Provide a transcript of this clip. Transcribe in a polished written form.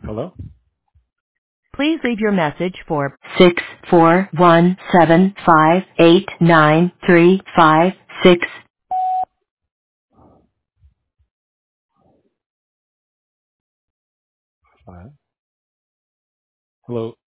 Hello? Please leave your message for 641758935. Fine. Hello?